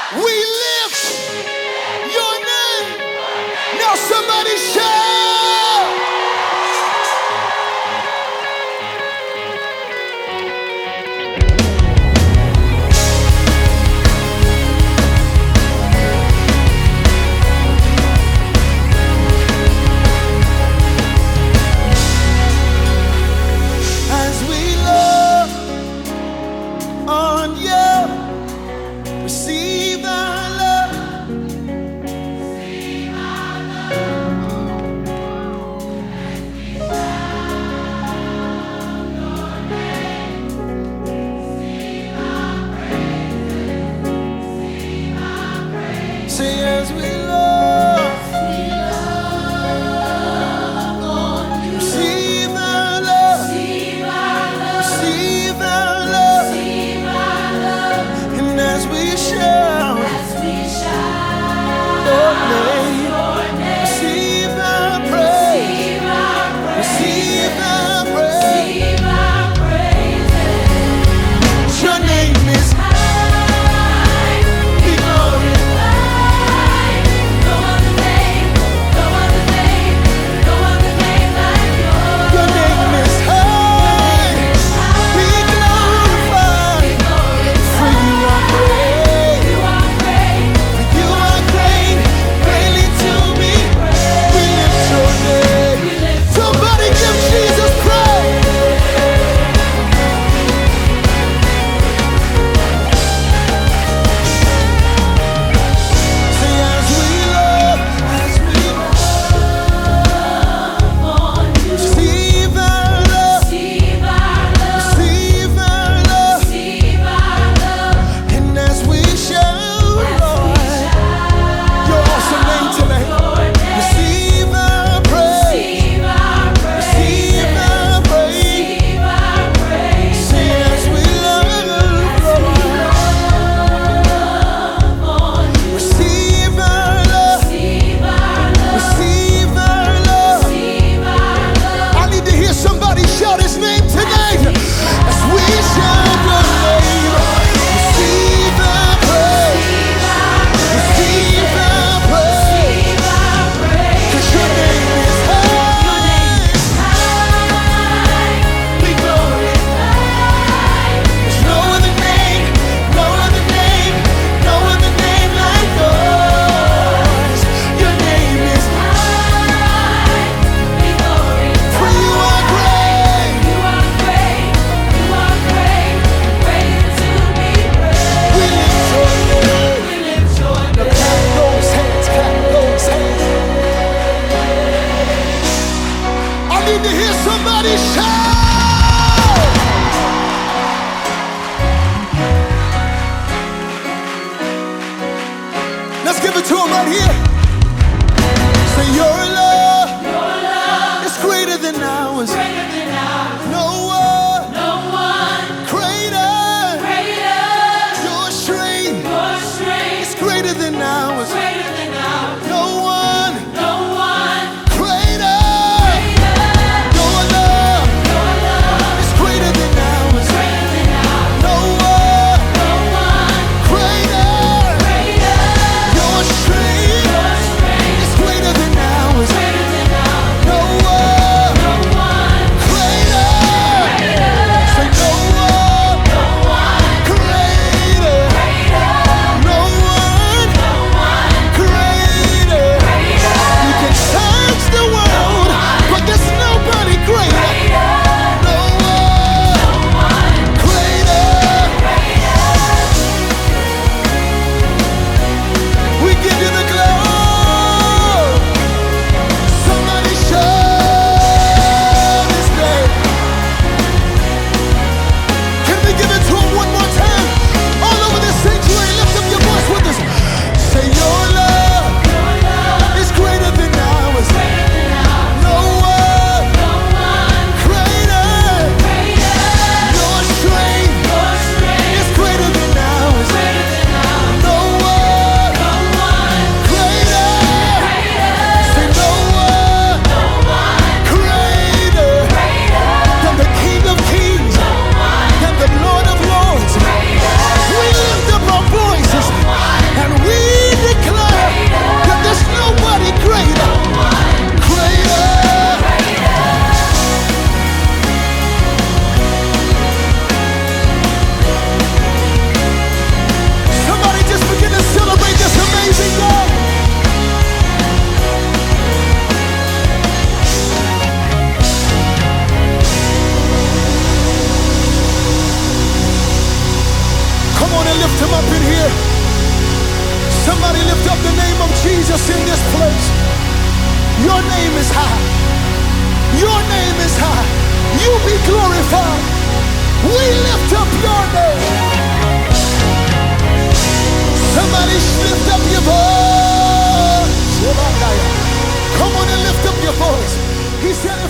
We lift your name. Now somebody shout. As we love on you, receive our love. Say as we love, receive our love, receive our love, and as we shout your name, receive our praise, receive our praise. Your name is be glorified. Your name is high, be glorified. For you are great, for you are great, greatly to be praised. We lift your name. Somebody give Jesus praise. Say as we love, receive our love, receive our love, and as we shout, Lord, your awesome name tonight, receive our praise, receive our praise. Say as we love, Lord, receive our love, receive our love. I need to hear somebody shout his name tonight. As we shout your name, receive our praise, receive our praise. 'Cause your name is high, be glorified. There's no other name, no other name, no other name like yours. Your name is for you are great. We lift your name. Now clap those hands, clap those hands. I need to hear somebody shout. Let's give it to him right here. Say your love is greater than ours. No one greater. Your strength is greater than ours. No one greater. Your love is greater than ours. No one greater. Your strength on and lift him up in here. Somebody lift up the name of Jesus in this place. Your name is high. Your name is high. You be glorified. We lift up your name. Somebody lift up your voice. Come on and lift up your voice. He said,